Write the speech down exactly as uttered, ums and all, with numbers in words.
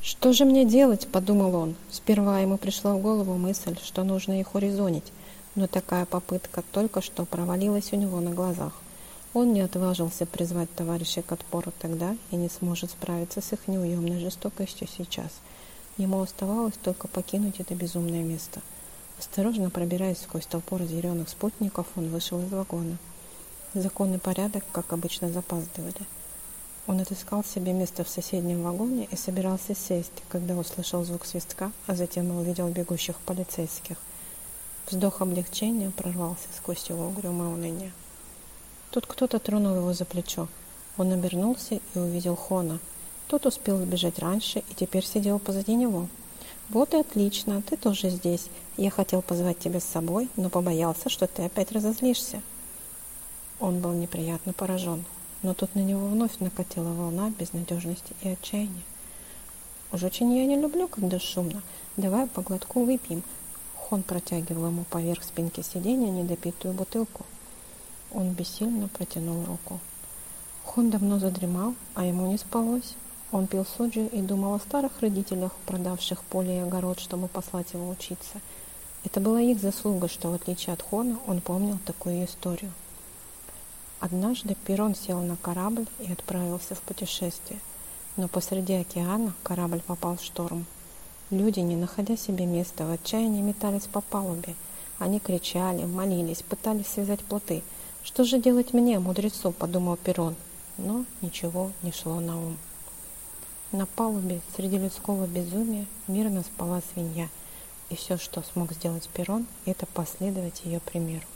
«Что же мне делать?» – подумал он. Сперва ему пришла в голову мысль, что нужно их урезонить, но такая попытка только что провалилась у него на глазах. Он не отважился призвать товарищей к отпору тогда и не сможет справиться с их неуемной жестокостью сейчас. Ему оставалось только покинуть это безумное место. Осторожно пробираясь сквозь толпу разъяренных спутников, он вышел из вагона. Закон и порядок, как обычно, запаздывали. Он отыскал себе место в соседнем вагоне и собирался сесть, когда услышал звук свистка, а затем и увидел бегущих полицейских. Вздох облегчения прорвался сквозь его угрюмое уныние. Тут кто-то тронул его за плечо. Он обернулся и увидел Хона. Тот успел сбежать раньше и теперь сидел позади него. «Вот и отлично, ты тоже здесь. Я хотел позвать тебя с собой, но побоялся, что ты опять разозлишься». Он был неприятно поражен, но тут на него вновь накатила волна безнадежности и отчаяния. «Уж очень я не люблю, когда шумно. Давай по глотку выпьем». Хон протягивал ему поверх спинки сиденья недопитую бутылку. Он бессильно протянул руку. Хон давно задремал, а ему не спалось. Он пил соджу и думал о старых родителях, продавших поле и огород, чтобы послать его учиться. Это была их заслуга, что, в отличие от Хона, он помнил такую историю. Однажды Перрон сел на корабль и отправился в путешествие. Но посреди океана корабль попал в шторм. Люди, не находя себе места, в отчаянии метались по палубе. Они кричали, молились, пытались связать плоты. «Что же делать мне, мудрецу?» – подумал Перрон. Но ничего не шло на ум. На палубе среди людского безумия мирно спала свинья, и все, что смог сделать Перрон, это последовать ее примеру.